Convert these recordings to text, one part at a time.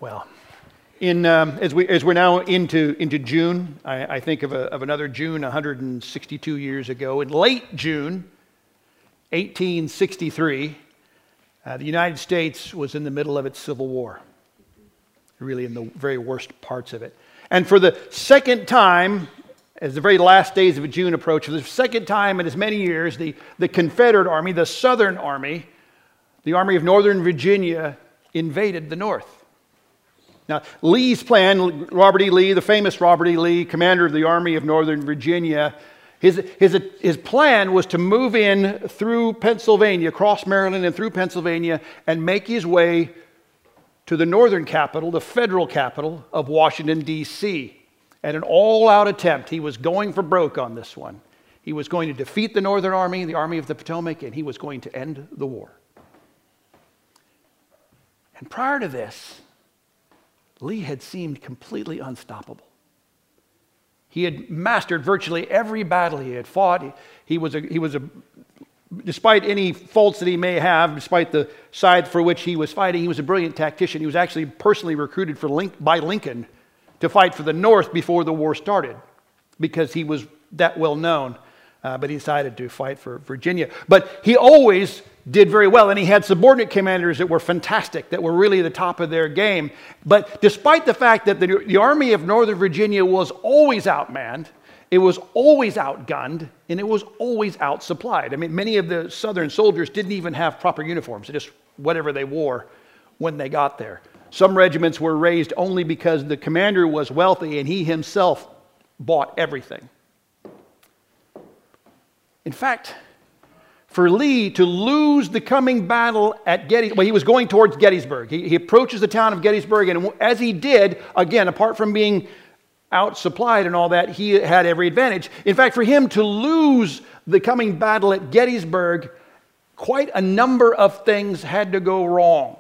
Well, as we're now into June, I think of another June 162 years ago. In late June 1863, the United States was in the middle of its Civil War, really in the very worst parts of it. And for the second time, as the very last days of June approached, for the second time in as many years, the Confederate Army, the Southern Army, the Army of Northern Virginia, invaded the North. Now, Lee's plan, Robert E. Lee, the famous Robert E. Lee, commander of the Army of Northern Virginia, his plan was to move in through Pennsylvania, across Maryland and through Pennsylvania, and make his way to the northern capital, the federal capital of Washington, D.C. And an all-out attempt. He was going for broke on this one. He was going to defeat the Northern Army, the Army of the Potomac, and he was going to end the war. And prior to this, Lee had seemed completely unstoppable. He had mastered virtually every battle he had fought. He was a despite any faults that he may have, despite the side for which he was fighting, he was a brilliant tactician. He was actually personally recruited by Lincoln to fight for the North before the war started, because he was that well known. But he decided to fight for Virginia. But he always did very well, and he had subordinate commanders that were fantastic, that were really the top of their game. But despite the fact that the Army of Northern Virginia was always outmanned, it was always outgunned, and it was always outsupplied. I mean, many of the Southern soldiers didn't even have proper uniforms, just whatever they wore when they got there. Some regiments were raised only because the commander was wealthy and he himself bought everything. In fact, for Lee to lose the coming battle at Gettysburg, well, he was going towards Gettysburg. He approaches the town of Gettysburg, and as he did, again, apart from being outsupplied and all that, he had every advantage. In fact, for him to lose the coming battle at Gettysburg, quite a number of things had to go wrong.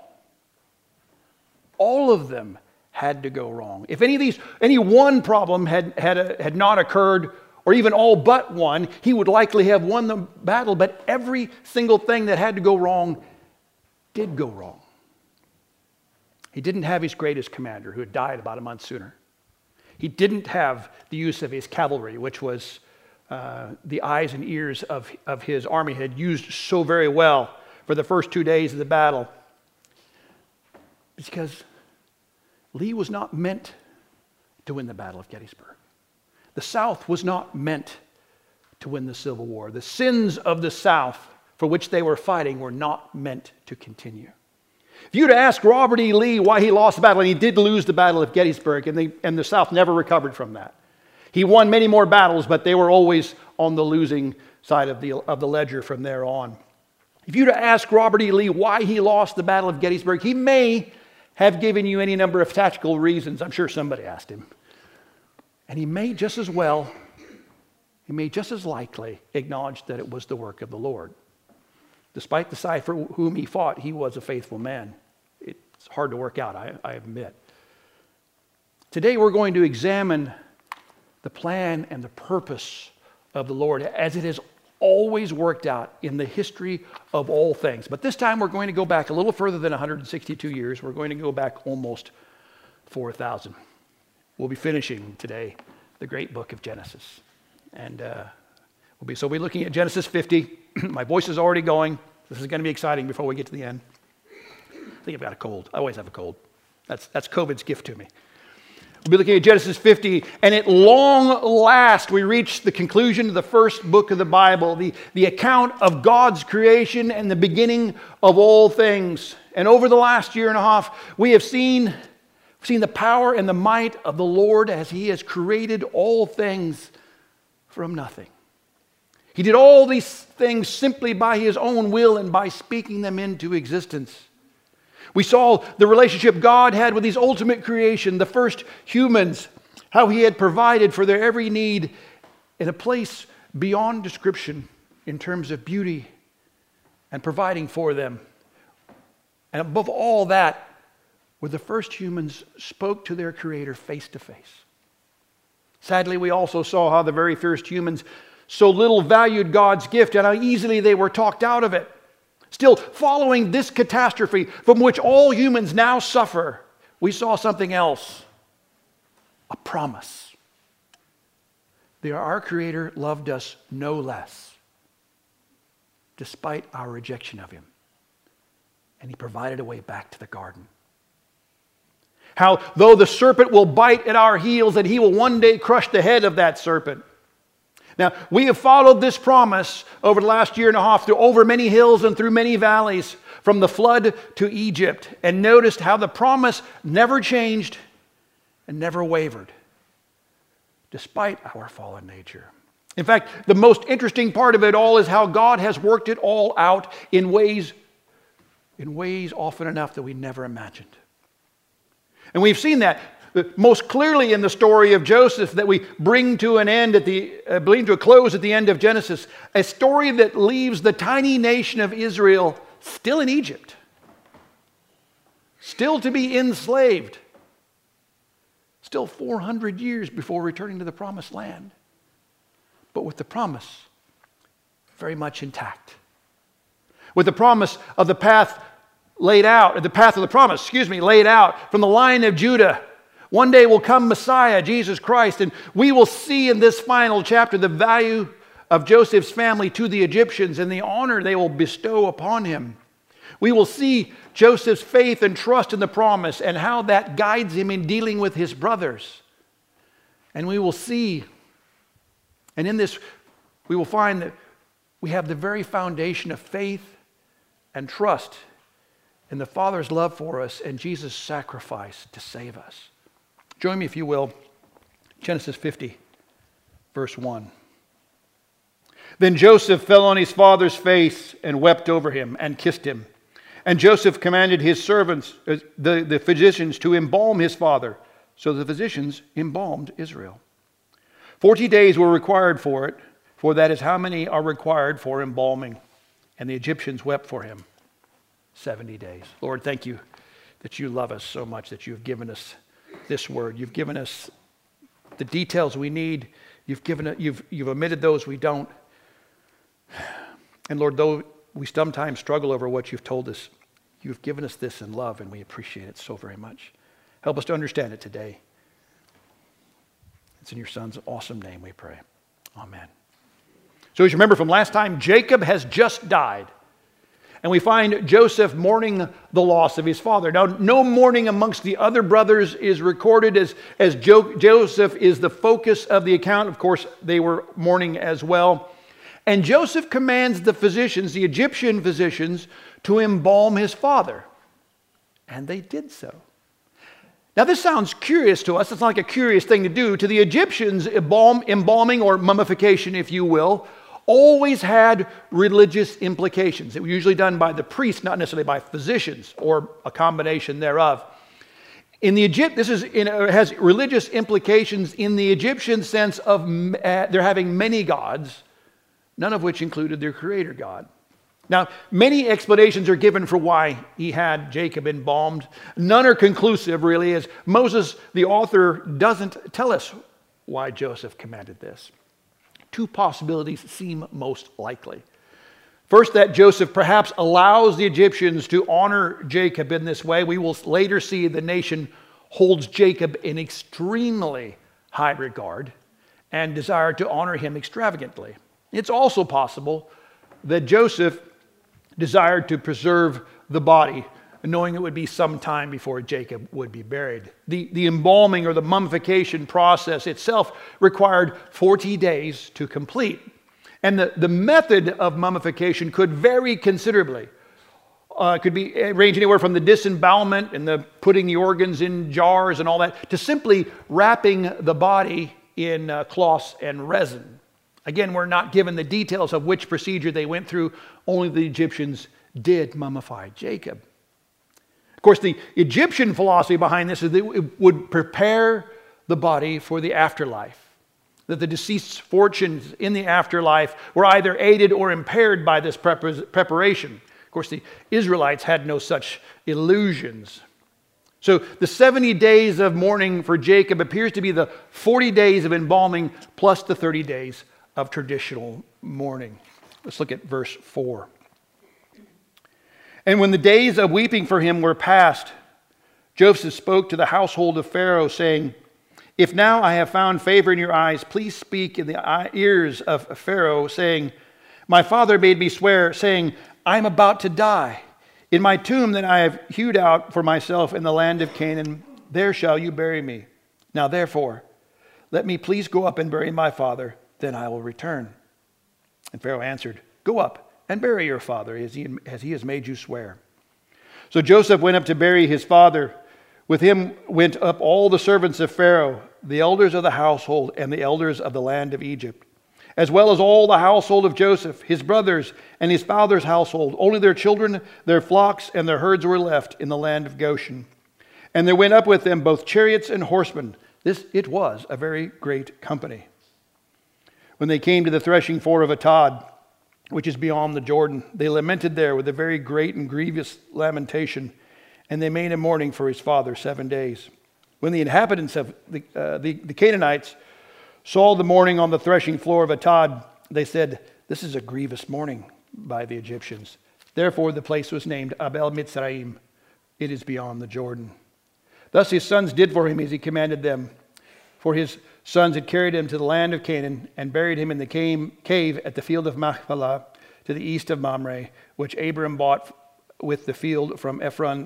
All of them had to go wrong. If any one problem had not occurred, or even all but one, he would likely have won the battle, but every single thing that had to go wrong did go wrong. He didn't have his greatest commander, who had died about a month sooner. He didn't have the use of his cavalry, which was the eyes and ears of his army, had used so very well for the first 2 days of the battle. Because Lee was not meant to win the Battle of Gettysburg. The South was not meant to win the Civil War. The sins of the South for which they were fighting were not meant to continue. If you were to ask Robert E. Lee why he lost the battle, and he did lose the Battle of Gettysburg, and the South never recovered from that. He won many more battles, but they were always on the losing side of the ledger from there on. If you were to ask Robert E. Lee why he lost the Battle of Gettysburg, he may have given you any number of tactical reasons. I'm sure somebody asked him. And he may just as likely acknowledge that it was the work of the Lord. Despite the side for whom he fought, he was a faithful man. It's hard to work out, I admit. Today we're going to examine the plan and the purpose of the Lord as it has always worked out in the history of all things. But this time we're going to go back a little further than 162 years. We're going to go back almost 4,000. We'll be finishing today the great book of Genesis. And we'll be looking at Genesis 50. My voice is already going. This is going to be exciting before we get to the end. I think I've got a cold. I always have a cold. That's COVID's gift to me. We'll be looking at Genesis 50, and at long last we reach the conclusion of the first book of the Bible, the account of God's creation and the beginning of all things. And over the last year and a half, we have seen the power and the might of the Lord as He has created all things from nothing. He did all these things simply by His own will and by speaking them into existence. We saw the relationship God had with His ultimate creation, the first humans, how He had provided for their every need in a place beyond description in terms of beauty and providing for them. And above all that, where the first humans spoke to their Creator face to face. Sadly, we also saw how the very first humans so little valued God's gift and how easily they were talked out of it. Still, following this catastrophe from which all humans now suffer, we saw something else, a promise. Our Creator loved us no less, despite our rejection of Him. And He provided a way back to the garden. How, though the serpent will bite at our heels, that He will one day crush the head of that serpent. Now, we have followed this promise over the last year and a half, through over many hills and through many valleys, from the flood to Egypt, and noticed how the promise never changed and never wavered, despite our fallen nature. In fact, the most interesting part of it all is how God has worked it all out in ways often enough that we never imagined. And we've seen that most clearly in the story of Joseph that we bring to an end bring to a close at the end of Genesis, a story that leaves the tiny nation of Israel still in Egypt, still to be enslaved, still 400 years before returning to the promised land, but with the promise very much intact, with the promise of the path laid out, the path of the promise, laid out from the line of Judah. One day will come Messiah, Jesus Christ, and we will see in this final chapter the value of Joseph's family to the Egyptians and the honor they will bestow upon him. We will see Joseph's faith and trust in the promise and how that guides him in dealing with his brothers. And we will see, and in this we will find that we have the very foundation of faith and trust in the Father's love for us and Jesus' sacrifice to save us. Join me, if you will, Genesis 50, verse 1. Then Joseph fell on his father's face and wept over him and kissed him. And Joseph commanded his servants, the physicians, to embalm his father. So the physicians embalmed Israel. 40 days were required for it, for that is how many are required for embalming. And the Egyptians wept for him 70 days. Lord, thank you that you love us so much, that you have given us this word. You've given us the details we need. You've omitted those we don't. And Lord, though we sometimes struggle over what you've told us, you've given us this in love, and we appreciate it so very much. Help us to understand it today. It's in your Son's awesome name we pray. Amen. So as you remember from last time, Jacob has just died. And we find Joseph mourning the loss of his father. Now, no mourning amongst the other brothers is recorded as Joseph is the focus of the account. Of course, they were mourning as well. And Joseph commands the physicians, the Egyptian physicians, to embalm his father. And they did so. Now, this sounds curious to us. It's not like a curious thing to do. To the Egyptians, embalming or mummification, if you will, always had religious implications. It was usually done by the priest, not necessarily by physicians, or a combination thereof. In the it has religious implications in the Egyptian sense of they're having many gods, none of which included their creator God. Now, many explanations are given for why he had Jacob embalmed. None are conclusive, really, as Moses, the author, doesn't tell us why Joseph commanded this. Two possibilities seem most likely. First, that Joseph perhaps allows the Egyptians to honor Jacob in this way. We will later see the nation holds Jacob in extremely high regard and desire to honor him extravagantly. It's also possible that Joseph desired to preserve the body, knowing it would be some time before Jacob would be buried. The embalming or the mummification process itself required 40 days to complete. And the method of mummification could vary considerably. Could be range anywhere from the disembowelment and the putting the organs in jars and all that, to simply wrapping the body in cloths and resin. Again, we're not given the details of which procedure they went through. Only the Egyptians did mummify Jacob. Of course, the Egyptian philosophy behind this is that it would prepare the body for the afterlife. That the deceased's fortunes in the afterlife were either aided or impaired by this preparation. Of course, the Israelites had no such illusions. So the 70 days of mourning for Jacob appears to be the 40 days of embalming plus the 30 days of traditional mourning. Let's look at verse 4. And when the days of weeping for him were past, Joseph spoke to the household of Pharaoh, saying, "If now I have found favor in your eyes, please speak in the ears of Pharaoh, saying, my father made me swear, saying, I am about to die. In my tomb that I have hewed out for myself in the land of Canaan, there shall you bury me. Now therefore, let me please go up and bury my father, then I will return." And Pharaoh answered, "Go up and bury your father, as he has made you swear." So Joseph went up to bury his father. With him went up all the servants of Pharaoh, the elders of the household, and the elders of the land of Egypt, as well as all the household of Joseph, his brothers, and his father's household. Only their children, their flocks, and their herds were left in the land of Goshen. And there went up with them both chariots and horsemen. It was a very great company. When they came to the threshing floor of Atad, which is beyond the Jordan, they lamented there with a very great and grievous lamentation, and they made a mourning for his father 7 days. When the inhabitants of the Canaanites saw the mourning on the threshing floor of Atad, they said, "This is a grievous mourning by the Egyptians." Therefore the place was named Abel Mitzrayim. It is beyond the Jordan. Thus his sons did for him as he commanded them. For his sons had carried him to the land of Canaan and buried him in the cave at the field of Machpelah to the east of Mamre, which Abram bought with the field from Ephron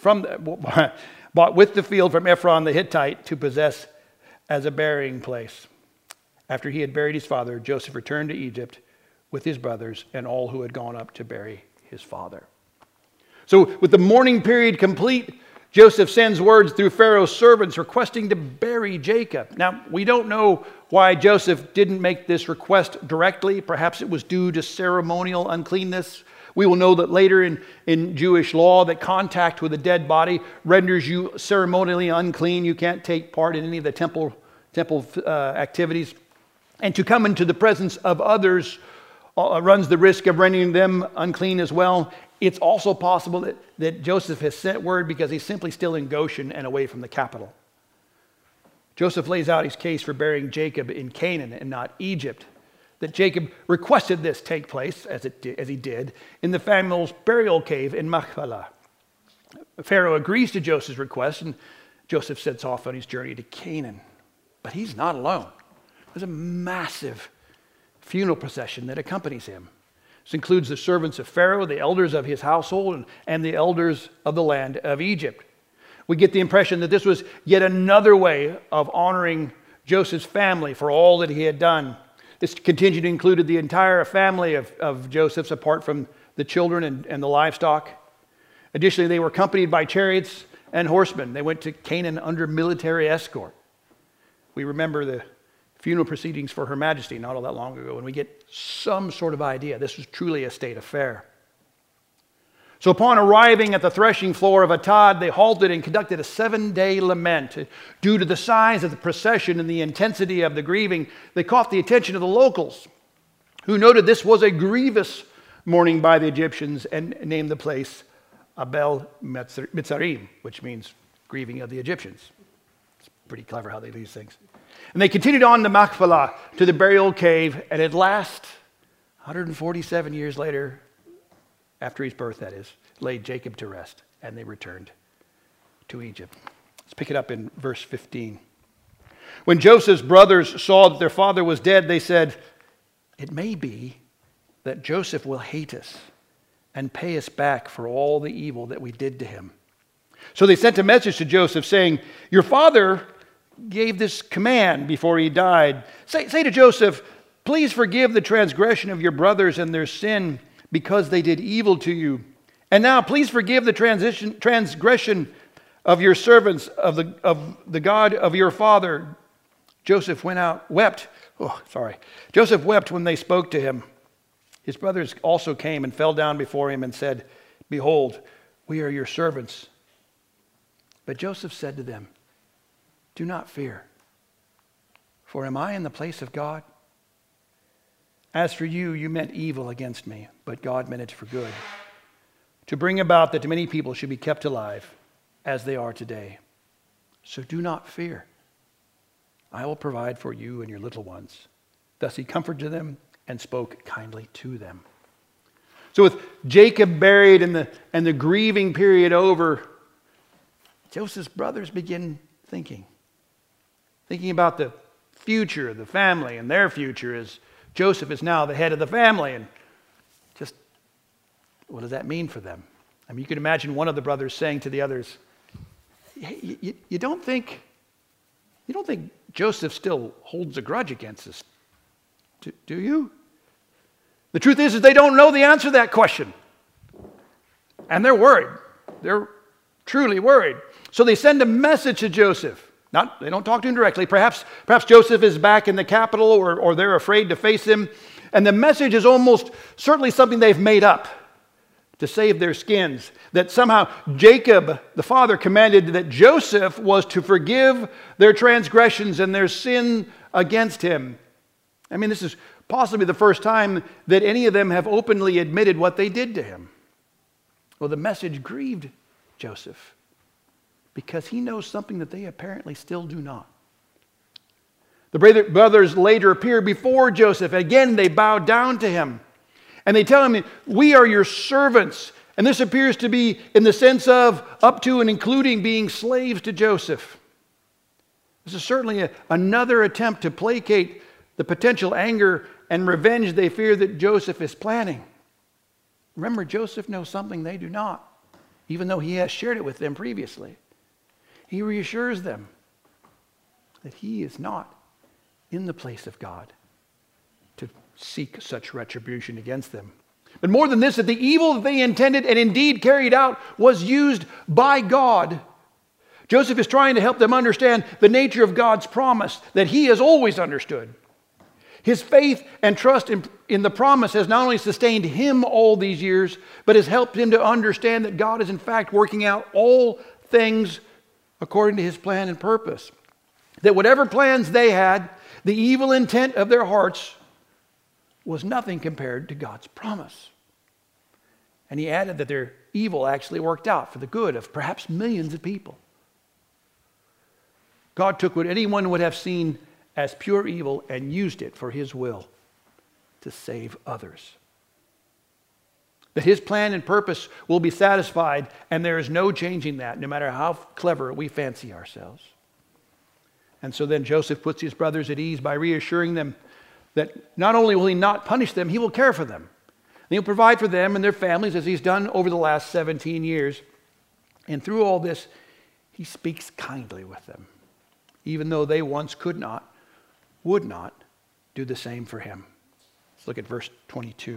the Hittite to possess as a burying place. After he had buried his father, Joseph returned to Egypt with his brothers and all who had gone up to bury his father. So with the mourning period complete, Joseph sends words through Pharaoh's servants requesting to bury Jacob. Now, we don't know why Joseph didn't make this request directly. Perhaps it was due to ceremonial uncleanness. We will know that later in Jewish law that contact with a dead body renders you ceremonially unclean. You can't take part in any of the temple activities. And to come into the presence of others runs the risk of rendering them unclean as well. It's also possible that Joseph has sent word because he's simply still in Goshen and away from the capital. Joseph lays out his case for burying Jacob in Canaan and not Egypt. That Jacob requested this take place, as he did, in the family's burial cave in Machpelah. Pharaoh agrees to Joseph's request, and Joseph sets off on his journey to Canaan. But he's not alone. There's a massive funeral procession that accompanies him. This includes the servants of Pharaoh, the elders of his household, and the elders of the land of Egypt. We get the impression that this was yet another way of honoring Joseph's family for all that he had done. This contingent included the entire family of Joseph's, apart from the children and the livestock. Additionally, they were accompanied by chariots and horsemen. They went to Canaan under military escort. We remember the funeral proceedings for Her Majesty not all that long ago, and we get some sort of idea. This was truly a state affair. So upon arriving at the threshing floor of Atad, they halted and conducted a 7-day lament. Due to the size of the procession and the intensity of the grieving, they caught the attention of the locals, who noted this was a grievous mourning by the Egyptians and named the place Abel Mitzrayim, which means grieving of the Egyptians. It's pretty clever how they do these things. And they continued on to Machpelah, to the burial cave, and at last, 147 years later, after his birth that is, laid Jacob to rest, and they returned to Egypt. Let's pick it up in verse 15. When Joseph's brothers saw that their father was dead, they said, "It may be that Joseph will hate us and pay us back for all the evil that we did to him." So they sent a message to Joseph saying, "Your father gave this command before he died. Say to Joseph, please forgive the transgression of your brothers and their sin because they did evil to you. And now please forgive the transgression of your servants, of the God of your father." Joseph wept when they spoke to him. His brothers also came and fell down before him and said, "Behold, we are your servants." But Joseph said to them, "Do not fear, for am I in the place of God? As for you, you meant evil against me, but God meant it for good, to bring about that many people should be kept alive as they are today. So do not fear. I will provide for you and your little ones." Thus he comforted them and spoke kindly to them. So with Jacob buried and the grieving period over, Joseph's brothers begin thinking about the future of the family and their future as Joseph is now the head of the family. And just, what does that mean for them? I mean, you can imagine one of the brothers saying to the others, you don't think Joseph still holds a grudge against us, do you? The truth is they don't know the answer to that question. And they're worried. They're truly worried. So they send a message to Joseph. They don't talk to him directly. Perhaps Joseph is back in the capital or they're afraid to face him. And the message is almost certainly something they've made up to save their skins. That somehow Jacob, the father, commanded that Joseph was to forgive their transgressions and their sin against him. I mean, this is possibly the first time that any of them have openly admitted what they did to him. Well, the message grieved Joseph because he knows something that they apparently still do not. The brothers later appear before Joseph. Again, they bow down to him. And they tell him, we are your servants. And this appears to be in the sense of up to and including being slaves to Joseph. This is certainly another attempt to placate the potential anger and revenge they fear that Joseph is planning. Remember, Joseph knows something they do not, even though he has shared it with them previously. He reassures them that he is not in the place of God to seek such retribution against them. But more than this, that the evil that they intended and indeed carried out was used by God. Joseph is trying to help them understand the nature of God's promise that he has always understood. His faith and trust in the promise has not only sustained him all these years, but has helped him to understand that God is in fact working out all things according to his plan and purpose. That whatever plans they had, the evil intent of their hearts was nothing compared to God's promise. And he added that their evil actually worked out for the good of perhaps millions of people. God took what anyone would have seen as pure evil and used it for his will to save others. That his plan and purpose will be satisfied, and there is no changing that, no matter how clever we fancy ourselves. And so then Joseph puts his brothers at ease by reassuring them that not only will he not punish them, he will care for them. And he'll provide for them and their families as he's done over the last 17 years. And through all this, he speaks kindly with them, even though they once could not, would not do the same for him. Let's look at verse 22.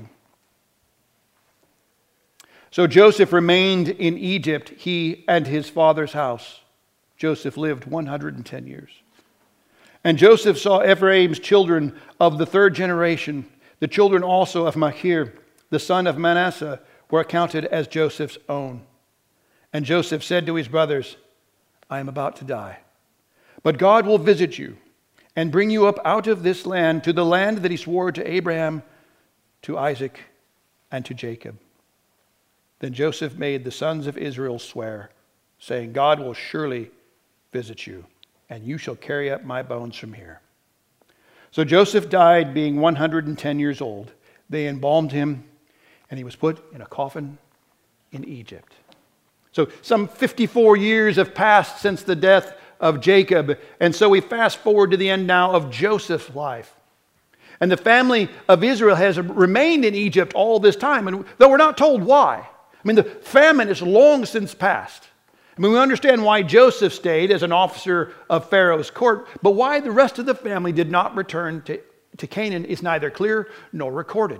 So Joseph remained in Egypt, he and his father's house. Joseph lived 110 years. And Joseph saw Ephraim's children of the third generation. The children also of Machir, the son of Manasseh, were accounted as Joseph's own. And Joseph said to his brothers, I am about to die, but God will visit you and bring you up out of this land to the land that he swore to Abraham, to Isaac, and to Jacob. Then Joseph made the sons of Israel swear, saying, God will surely visit you, and you shall carry up my bones from here. So Joseph died being 110 years old. They embalmed him, and he was put in a coffin in Egypt. So some 54 years have passed since the death of Jacob, and so we fast forward to the end now of Joseph's life. And the family of Israel has remained in Egypt all this time, and though we're not told why. I mean, the famine is long since past. I mean, we understand why Joseph stayed as an officer of Pharaoh's court, but why the rest of the family did not return to Canaan is neither clear nor recorded.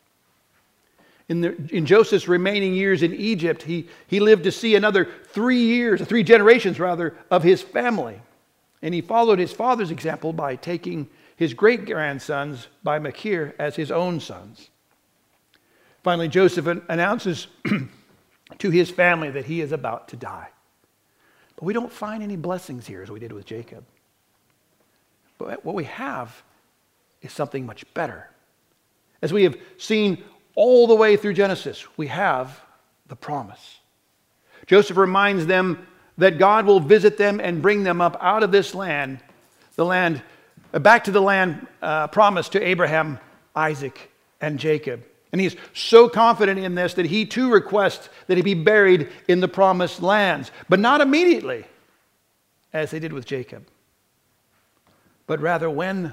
In Joseph's remaining years in Egypt, he lived to see another 3 generations of his family. And he followed his father's example by taking his great-grandsons by Machir as his own sons. Finally, Joseph announces to his family that he is about to die. But we don't find any blessings here as we did with Jacob. But what we have is something much better. As we have seen all the way through Genesis, we have the promise. Joseph reminds them that God will visit them and bring them up out of this land, back to the land promised to Abraham, Isaac, and Jacob. And he's so confident in this that he too requests that he be buried in the promised lands. But not immediately, as they did with Jacob. But rather when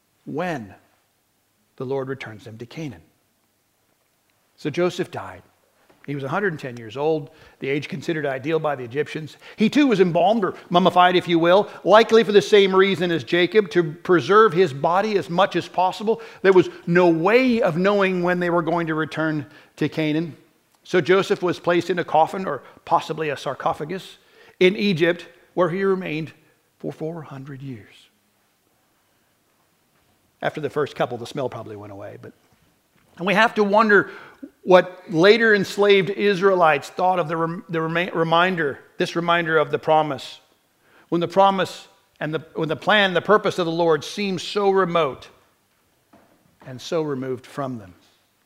the Lord returns them to Canaan. So Joseph died. He was 110 years old, the age considered ideal by the Egyptians. He too was embalmed, or mummified if you will, likely for the same reason as Jacob, to preserve his body as much as possible. There was no way of knowing when they were going to return to Canaan. So Joseph was placed in a coffin, or possibly a sarcophagus, in Egypt, where he remained for 400 years. After the first couple, the smell probably went away. And we have to wonder what later enslaved Israelites thought of this reminder of the promise. When the promise and when the plan, the purpose of the Lord seems so remote and so removed from them.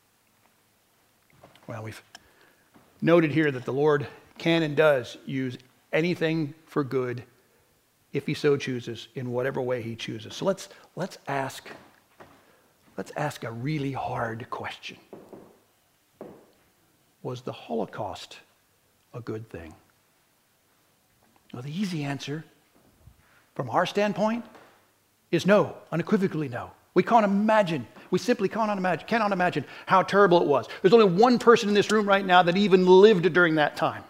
Well, we've noted here that the Lord can and does use anything for good if he so chooses, in whatever way he chooses. So let's ask a really hard question. Was the Holocaust a good thing? Well, the easy answer, from our standpoint, is no, unequivocally no. We simply cannot imagine how terrible it was. There's only one person in this room right now that even lived during that time.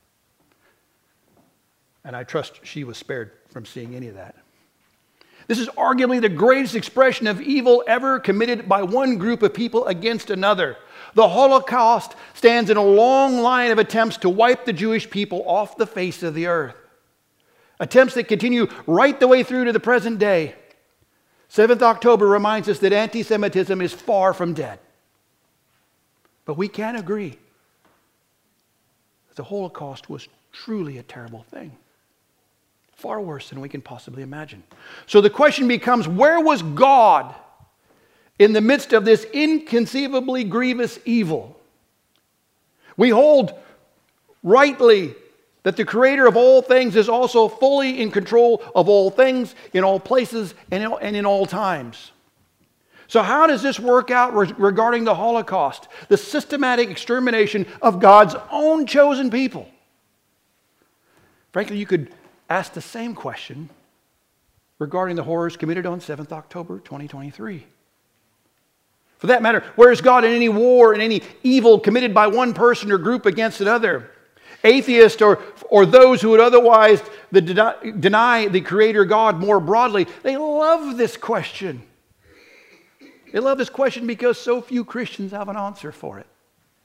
And I trust she was spared from seeing any of that. This is arguably the greatest expression of evil ever committed by one group of people against another. The Holocaust stands in a long line of attempts to wipe the Jewish people off the face of the earth. Attempts that continue right the way through to the present day. 7th October reminds us that anti-Semitism is far from dead. But we can agree that the Holocaust was truly a terrible thing. Far worse than we can possibly imagine. So the question becomes, where was God in the midst of this inconceivably grievous evil? We hold rightly that the Creator of all things is also fully in control of all things, in all places, and in all times. So how does this work out regarding the Holocaust, the systematic extermination of God's own chosen people? Frankly, you could ask the same question regarding the horrors committed on 7th October 2023. For that matter, where is God in any war and any evil committed by one person or group against another? Atheists or those who would otherwise deny the Creator God more broadly, they love this question. They love this question because so few Christians have an answer for it.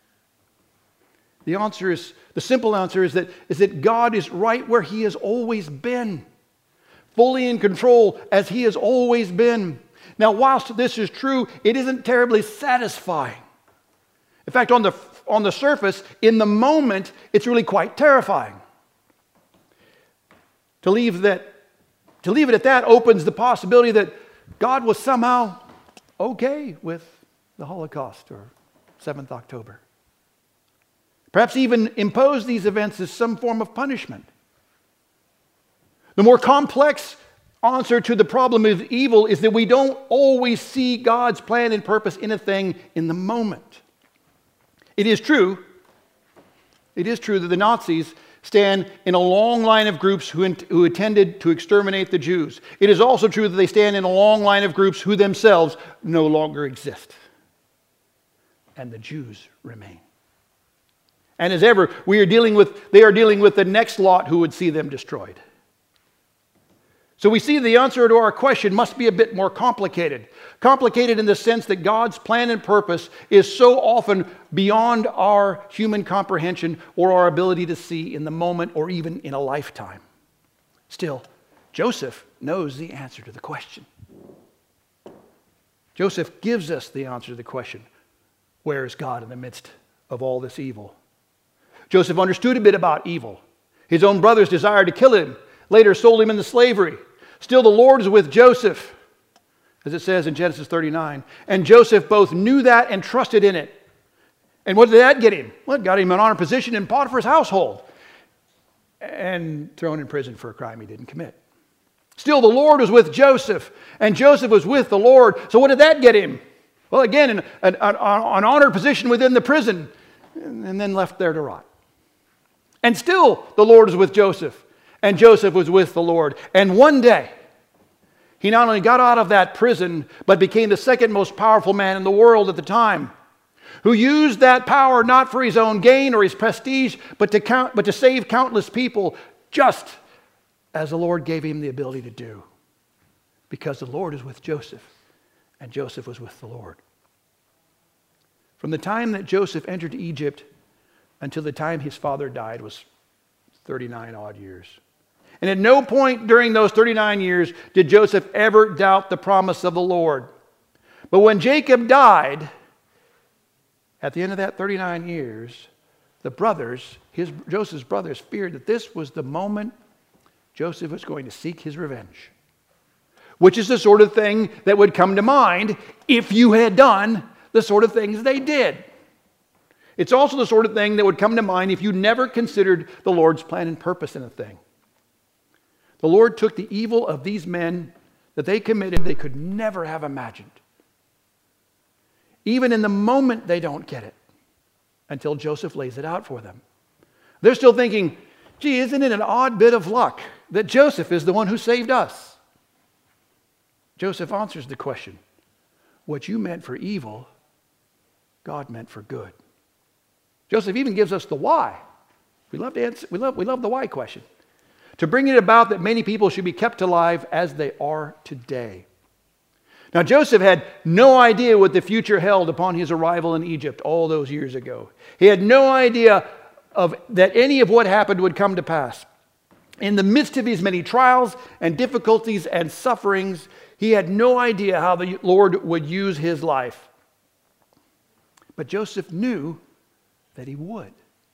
The simple answer is that God is right where He has always been, fully in control as He has always been. Now, whilst this is true, it isn't terribly satisfying. In fact, on the surface, in the moment, it's really quite terrifying. To leave it at that opens the possibility that God was somehow okay with the Holocaust or 7th October. Perhaps even impose these events as some form of punishment. The more complex answer to the problem of evil is that we don't always see God's plan and purpose in a thing in the moment. It is true that the Nazis stand in a long line of groups who intended to exterminate the Jews. It is also true that they stand in a long line of groups who themselves no longer exist. And the Jews remain. And as ever, they are dealing with the next lot who would see them destroyed. So we see the answer to our question must be a bit more complicated. Complicated in the sense that God's plan and purpose is so often beyond our human comprehension or our ability to see in the moment or even in a lifetime. Still, Joseph knows the answer to the question. Joseph gives us the answer to the question, where is God in the midst of all this evil? Joseph understood a bit about evil. His own brothers desired to kill him, later sold him into slavery. Still, the Lord is with Joseph, as it says in Genesis 39. And Joseph both knew that and trusted in it. And what did that get him? Well, it got him an honored position in Potiphar's household and thrown in prison for a crime he didn't commit. Still, the Lord was with Joseph, and Joseph was with the Lord. So what did that get him? Well, again, an honored position within the prison, and then left there to rot. And still, the Lord is with Joseph, and Joseph was with the Lord. And one day, he not only got out of that prison, but became the second most powerful man in the world at the time, who used that power not for his own gain or his prestige, but to save countless people, just as the Lord gave him the ability to do. Because the Lord is with Joseph, and Joseph was with the Lord. From the time that Joseph entered Egypt until the time his father died was 39 odd years. And at no point during those 39 years did Joseph ever doubt the promise of the Lord. But when Jacob died, at the end of that 39 years, Joseph's brothers feared that this was the moment Joseph was going to seek his revenge. Which is the sort of thing that would come to mind if you had done the sort of things they did. It's also the sort of thing that would come to mind if you never considered the Lord's plan and purpose in a thing. The Lord took the evil of these men that they committed they could never have imagined. Even in the moment, they don't get it until Joseph lays it out for them. They're still thinking, gee, isn't it an odd bit of luck that Joseph is the one who saved us? Joseph answers the question, what you meant for evil, God meant for good. Joseph even gives us the why. We love the why question. To bring it about that many people should be kept alive as they are today. Now, Joseph had no idea what the future held upon his arrival in Egypt all those years ago. He had no idea that any of what happened would come to pass. In the midst of his many trials and difficulties and sufferings, he had no idea how the Lord would use his life. But Joseph knew that he would.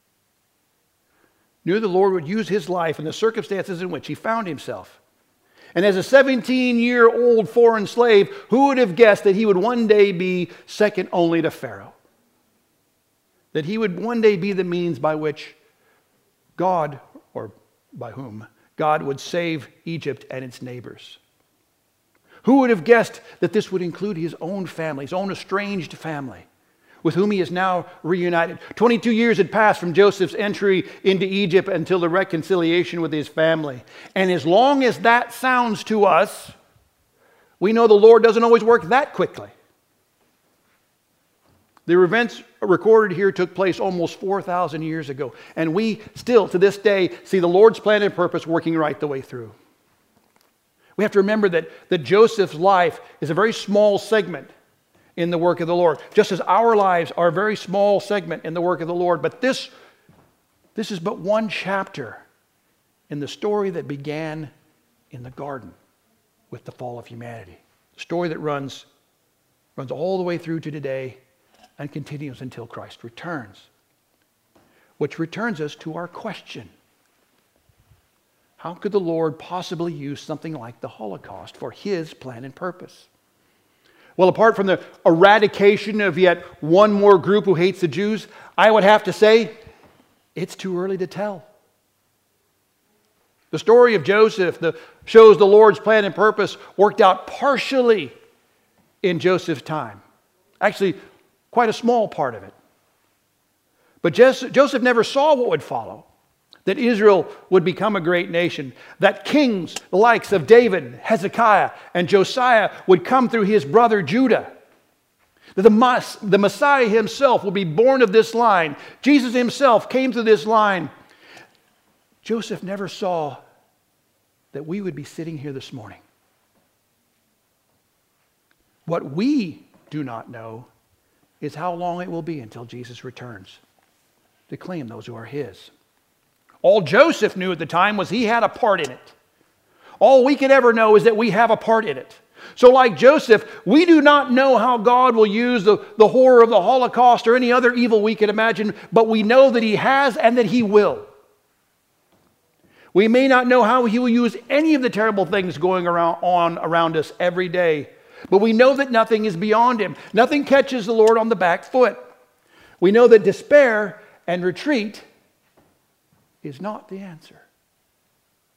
Knew the Lord would use his life in the circumstances in which he found himself. And as a 17-year-old foreign slave, who would have guessed that he would one day be second only to Pharaoh? That he would one day be the means by which God, or by whom, God would save Egypt and its neighbors. Who would have guessed that this would include his own family, his own estranged family, with whom he is now reunited? 22 years had passed from Joseph's entry into Egypt until the reconciliation with his family. And as long as that sounds to us, we know the Lord doesn't always work that quickly. The events recorded here took place almost 4,000 years ago. And we still, to this day, see the Lord's plan and purpose working right the way through. We have to remember that Joseph's life is a very small segment in the work of the Lord, just as our lives are a very small segment in the work of the Lord. But this is but one chapter in the story that began in the garden with the fall of humanity. A story that runs all the way through to today and continues until Christ returns. Which returns us to our question. How could the Lord possibly use something like the Holocaust for his plan and purpose? Well, apart from the eradication of yet one more group who hates the Jews, I would have to say it's too early to tell. The story of Joseph shows the Lord's plan and purpose worked out partially in Joseph's time. Actually, quite a small part of it. But Joseph never saw what would follow. That Israel would become a great nation. That kings, the likes of David, Hezekiah, and Josiah would come through his brother Judah. That the Messiah himself will be born of this line. Jesus himself came through this line. Joseph never saw that we would be sitting here this morning. What we do not know is how long it will be until Jesus returns to claim those who are his. All Joseph knew at the time was he had a part in it. All we could ever know is that we have a part in it. So like Joseph, we do not know how God will use the horror of the Holocaust or any other evil we could imagine, but we know that he has and that he will. We may not know how he will use any of the terrible things going around us every day, but we know that nothing is beyond him. Nothing catches the Lord on the back foot. We know that despair and retreat is not the answer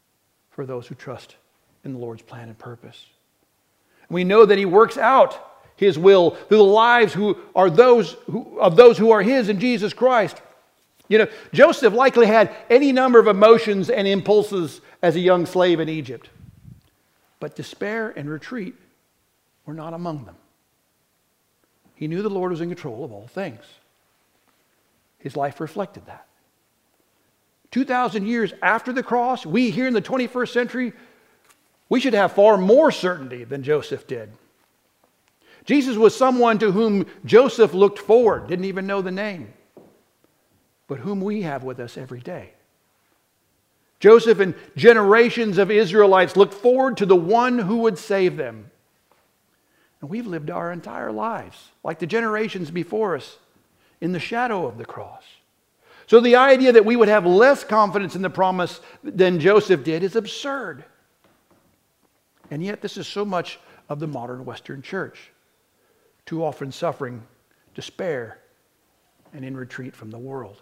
for those who trust in the Lord's plan and purpose. We know that he works out His will through the lives of those who are His in Jesus Christ. You know, Joseph likely had any number of emotions and impulses as a young slave in Egypt. But despair and retreat were not among them. He knew the Lord was in control of all things. His life reflected that. 2,000 years after the cross, we here in the 21st century, we should have far more certainty than Joseph did. Jesus was someone to whom Joseph looked forward, didn't even know the name, but whom we have with us every day. Joseph and generations of Israelites looked forward to the one who would save them. And we've lived our entire lives, like the generations before us, in the shadow of the cross. So the idea that we would have less confidence in the promise than Joseph did is absurd. And yet this is so much of the modern Western church, too often suffering despair and in retreat from the world.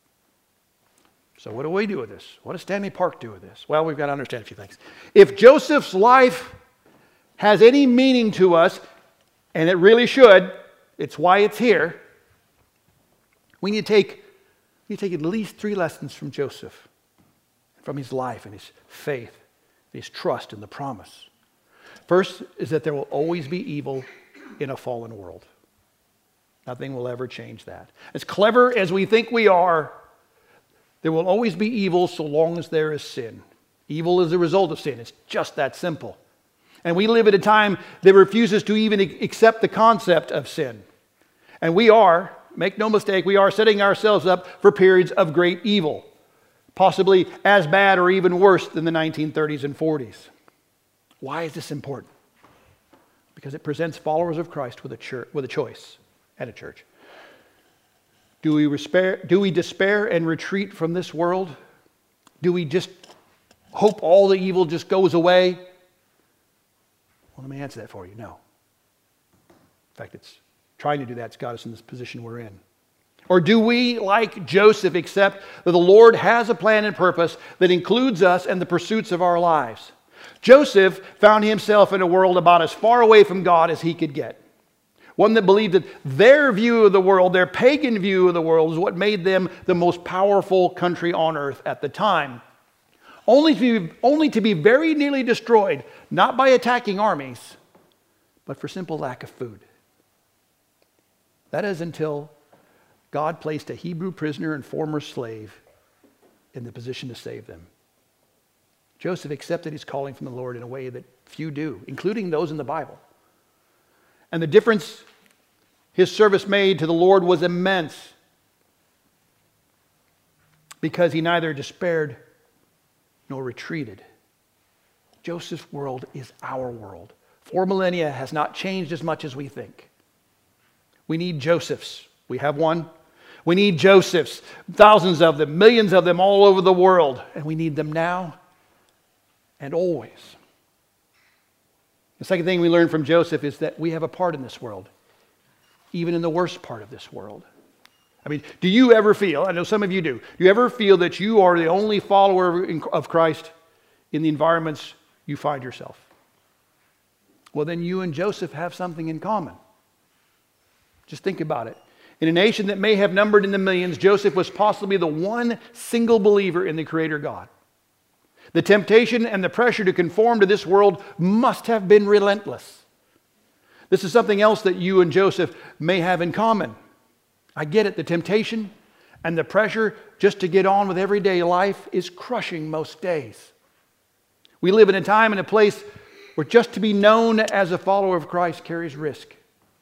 So what do we do with this? What does Stanley Park do with this? Well, we've got to understand a few things. If Joseph's life has any meaning to us, and it really should, it's why it's here, we need to take at least 3 lessons from Joseph, from his life and his faith, his trust in the promise. First is that there will always be evil in a fallen world. Nothing will ever change that. As clever as we think we are, there will always be evil so long as there is sin. Evil is a result of sin. It's just that simple. And we live at a time that refuses to even accept the concept of sin. And we are, make no mistake, we are setting ourselves up for periods of great evil, possibly as bad or even worse than the 1930s and 40s. Why is this important? Because it presents followers of Christ with a choice and a church. Do we despair and retreat from this world? Do we just hope all the evil just goes away? Well, let me answer that for you. No. In fact, it's trying to do that's got us in this position we're in. Or do we, like Joseph, accept that the Lord has a plan and purpose that includes us and the pursuits of our lives? Joseph found himself in a world about as far away from God as he could get. One that believed that their view of the world, their pagan view of the world, is what made them the most powerful country on earth at the time. Only to be very nearly destroyed, not by attacking armies, but for simple lack of food. That is until God placed a Hebrew prisoner and former slave in the position to save them. Joseph accepted his calling from the Lord in a way that few do, including those in the Bible. And the difference his service made to the Lord was immense, because he neither despaired nor retreated. Joseph's world is our world. 4 millennia has not changed as much as we think. We need Josephs. We have one. We need Josephs, thousands of them, millions of them all over the world. And we need them now and always. The second thing we learn from Joseph is that we have a part in this world, even in the worst part of this world. I mean, do you ever feel, I know some of you do you ever feel that you are the only follower of Christ in the environments you find yourself? Well, then you and Joseph have something in common. Just think about it. In a nation that may have numbered in the millions, Joseph was possibly the one single believer in the Creator God. The temptation and the pressure to conform to this world must have been relentless. This is something else that you and Joseph may have in common. I get it. The temptation and the pressure just to get on with everyday life is crushing most days. We live in a time and a place where just to be known as a follower of Christ carries risk.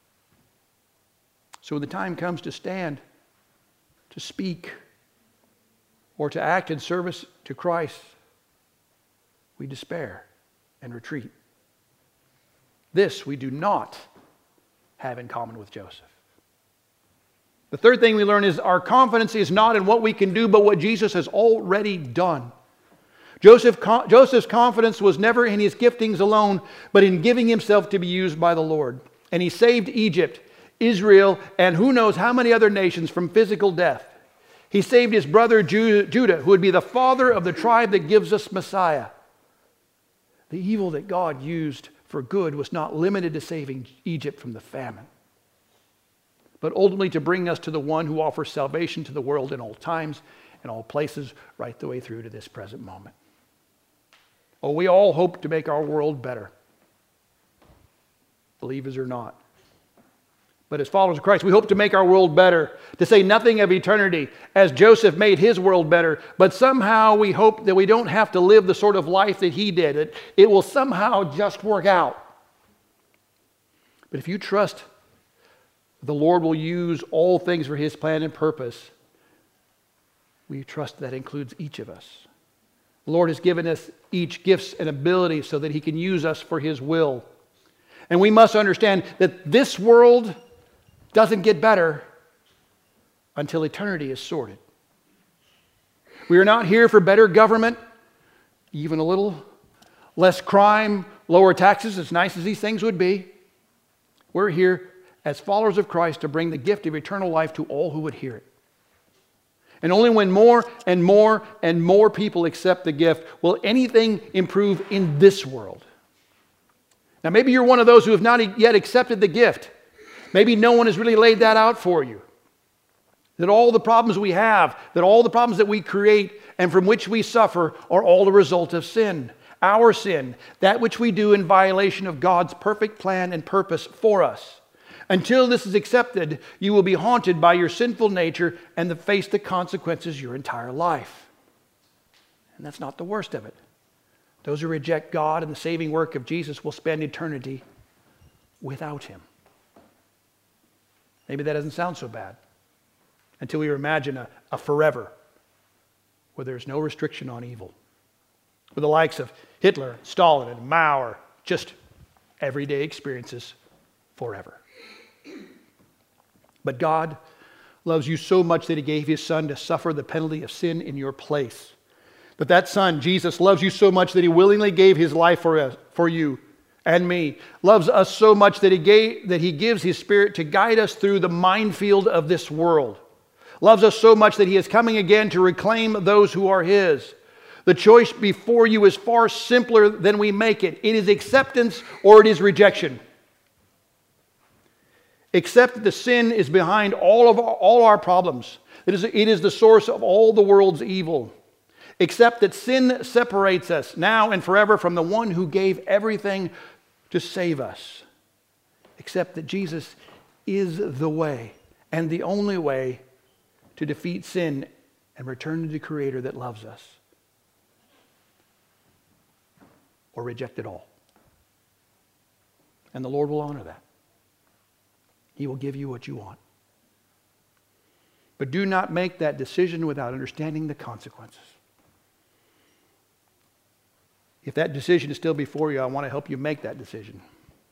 So when the time comes to stand, to speak, or to act in service to Christ, we despair and retreat. This we do not have in common with Joseph. The third thing we learn is our confidence is not in what we can do, but what Jesus has already done. Joseph's confidence was never in his giftings alone, but in giving himself to be used by the Lord. And he saved Egypt, Israel, and who knows how many other nations from physical death. He saved his brother Judah, who would be the father of the tribe that gives us Messiah. The evil that God used for good was not limited to saving Egypt from the famine, but ultimately to bring us to the one who offers salvation to the world in all times and all places, right the way through to this present moment. Oh, we all hope to make our world better, believers or not. But as followers of Christ, we hope to make our world better, to say nothing of eternity, as Joseph made his world better. But somehow we hope that we don't have to live the sort of life that he did. It will somehow just work out. But if you trust the Lord will use all things for his plan and purpose, we trust that includes each of us. The Lord has given us each gifts and abilities so that he can use us for his will. And we must understand that this world doesn't get better until eternity is sorted. We are not here for better government, even a little less crime, lower taxes, as nice as these things would be. We're here as followers of Christ to bring the gift of eternal life to all who would hear it. And only when more and more and more people accept the gift will anything improve in this world. Now, maybe you're one of those who have not yet accepted the gift. Maybe no one has really laid that out for you. That all the problems we have, that all the problems that we create and from which we suffer are all the result of sin. Our sin, that which we do in violation of God's perfect plan and purpose for us. Until this is accepted, you will be haunted by your sinful nature and face the consequences your entire life. And that's not the worst of it. Those who reject God and the saving work of Jesus will spend eternity without him. Maybe that doesn't sound so bad until we imagine a forever where there's no restriction on evil. Where the likes of Hitler, Stalin, and Mao are just everyday experiences forever. But God loves you so much that he gave his Son to suffer the penalty of sin in your place. But that Son, Jesus, loves you so much that he willingly gave his life for you and me. Loves us so much that he gives his Spirit to guide us through the minefield of this world. Loves us so much that he is coming again to reclaim those who are his. The choice before you is far simpler than we make it. It is acceptance or it is rejection. Accept that the sin is behind all our problems. It is the source of all the world's evil. Accept that sin separates us now and forever from the one who gave everything to save us. Accept that Jesus is the way and the only way to defeat sin and return to the Creator that loves us. Or reject it all. And the Lord will honor that. He will give you what you want. But do not make that decision without understanding the consequences. If that decision is still before you, I want to help you make that decision.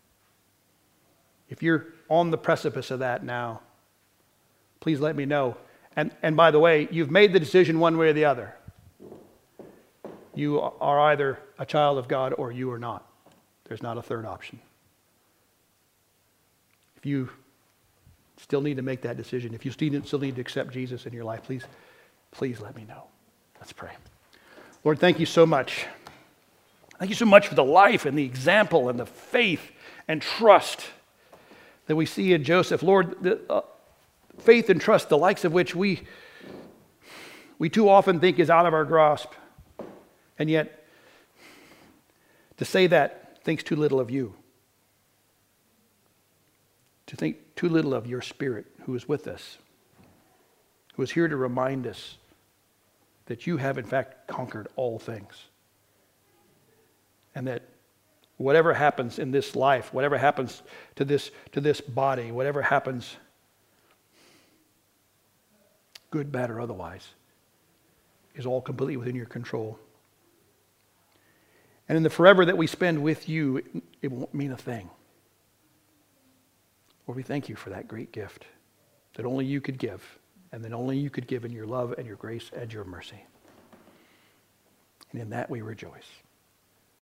If you're on the precipice of that now, please let me know. And by the way, you've made the decision one way or the other. You are either a child of God or you are not. There's not a third option. If you still need to make that decision, if you still need to accept Jesus in your life, please let me know. Let's pray. Lord, thank you so much. Thank you so much for the life and the example and the faith and trust that we see in Joseph. Lord, the faith and trust, the likes of which we too often think is out of our grasp. And yet, to say that thinks too little of you. To think too little of your Spirit who is with us, who is here to remind us that you have in fact conquered all things. And that whatever happens in this life, whatever happens to this body, whatever happens, good, bad, or otherwise, is all completely within your control. And in the forever that we spend with you, it won't mean a thing. Lord, we thank you for that great gift that only you could give, and that only you could give in your love and your grace and your mercy. And in that we rejoice.